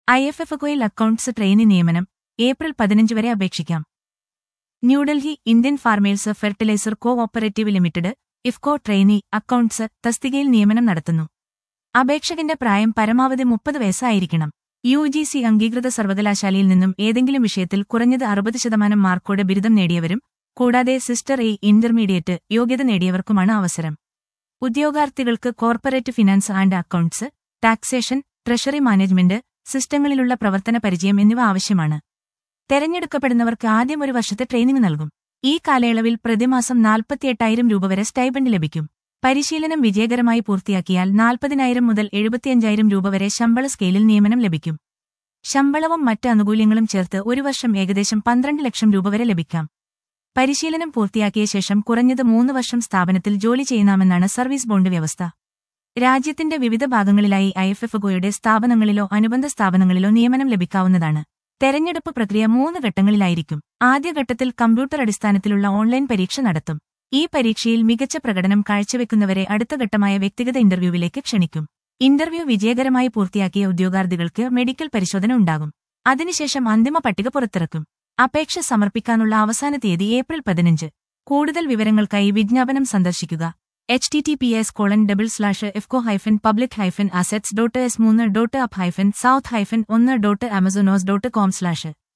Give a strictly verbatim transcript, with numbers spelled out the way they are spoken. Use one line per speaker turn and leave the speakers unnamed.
I F F ഒയിൽ accounts trainee നിയമനം April പതിനഞ്ച് വരെ അപേക്ഷിക്കാം. New Delhi Indian farmers fertiliser co operative limited IFFCO trainee accounts തസ്തികയിൽ നിയമനം നടത്തുന്നു. അപേക്ഷകന്റെ പ്രായം പരമാവധി മുപ്പത് വയസ്സായിരിക്കണം. യു ജി സി അംഗീകൃത സർവകലാശാലയിൽ നിന്നും ഏതെങ്കിലും വിഷയത്തിൽ കുറഞ്ഞത് അറുപത് ശതമാനം മാർക്കോടെ ബിരുദം നേടിയവരും കൂടാതെ സിസ്റ്റർ എ ഇന്റർമീഡിയറ്റ് യോഗ്യത നേടിയവർക്കുമാണ് അവസരം. ഉദ്യോഗാർത്ഥികൾക്ക് corporate finance and accounts, taxation, treasury management സിസ്റ്റങ്ങളിലുള്ള പ്രവർത്തന പരിചയം എന്നിവ ആവശ്യമാണ്. തെരഞ്ഞെടുക്കപ്പെടുന്നവർക്ക് ആദ്യം ഒരു വർഷത്തെ ട്രെയിനിംഗ് നൽകും. ഈ കാലയളവിൽ പ്രതിമാസം നാൽപ്പത്തിയെട്ടായിരം രൂപ വരെ സ്റ്റൈപ്പൻഡ് ലഭിക്കും. പരിശീലനം വിജയകരമായി പൂർത്തിയാക്കിയാൽ നാൽപ്പതിനായിരം മുതൽ എഴുപത്തിയഞ്ചായിരം രൂപ വരെ ശമ്പള സ്കെയിലിൽ നിയമനം ലഭിക്കും. ശമ്പളവും മറ്റ് ആനുകൂല്യങ്ങളും ചേർത്ത് ഒരു വർഷം ഏകദേശം പന്ത്രണ്ട് ലക്ഷം രൂപ വരെ ലഭിക്കാം. പരിശീലനം പൂർത്തിയാക്കിയ ശേഷം കുറഞ്ഞത് മൂന്ന് വർഷം സ്ഥാപനത്തിൽ ജോലി ചെയ്യുന്നാമെന്നാണ് സർവീസ് ബോണ്ട് വ്യവസ്ഥ. രാജ്യത്തിന്റെ വിവിധ ഭാഗങ്ങളിലായി ഐ എഫ് എഫ് ഒയുടെ സ്ഥാപനങ്ങളിലോ അനുബന്ധ സ്ഥാപനങ്ങളിലോ നിയമനം ലഭിക്കാവുന്നതാണ്. തെരഞ്ഞെടുപ്പ് പ്രക്രിയ മൂന്ന് ഘട്ടങ്ങളിലായിരിക്കും. ആദ്യഘട്ടത്തിൽ കമ്പ്യൂട്ടർ അടിസ്ഥാനത്തിലുള്ള ഓൺലൈൻ പരീക്ഷ നടത്തും. ഈ പരീക്ഷയിൽ മികച്ച പ്രകടനം കാഴ്ചവെക്കുന്നവരെ അടുത്ത ഘട്ടമായ വ്യക്തിഗത ഇന്റർവ്യൂവിലേക്ക് ക്ഷണിക്കും. ഇന്റർവ്യൂ വിജയകരമായി പൂർത്തിയാക്കിയ ഉദ്യോഗാർത്ഥികൾക്ക് മെഡിക്കൽ പരിശോധന ഉണ്ടാകും. അതിനുശേഷം അന്തിമ പട്ടിക പുറത്തിറക്കും. അപേക്ഷ സമർപ്പിക്കാനുള്ള അവസാന തീയതി ഏപ്രിൽ പതിനഞ്ച്. കൂടുതൽ വിവരങ്ങൾക്കായി വിജ്ഞാപനം സന്ദർശിക്കുക. H T T P S colon double slash IFFCO hyphen public hyphen assets dot S മൂന്ന് dot up hyphen south hyphen ഒന്ന് dot amazonaws dot com slash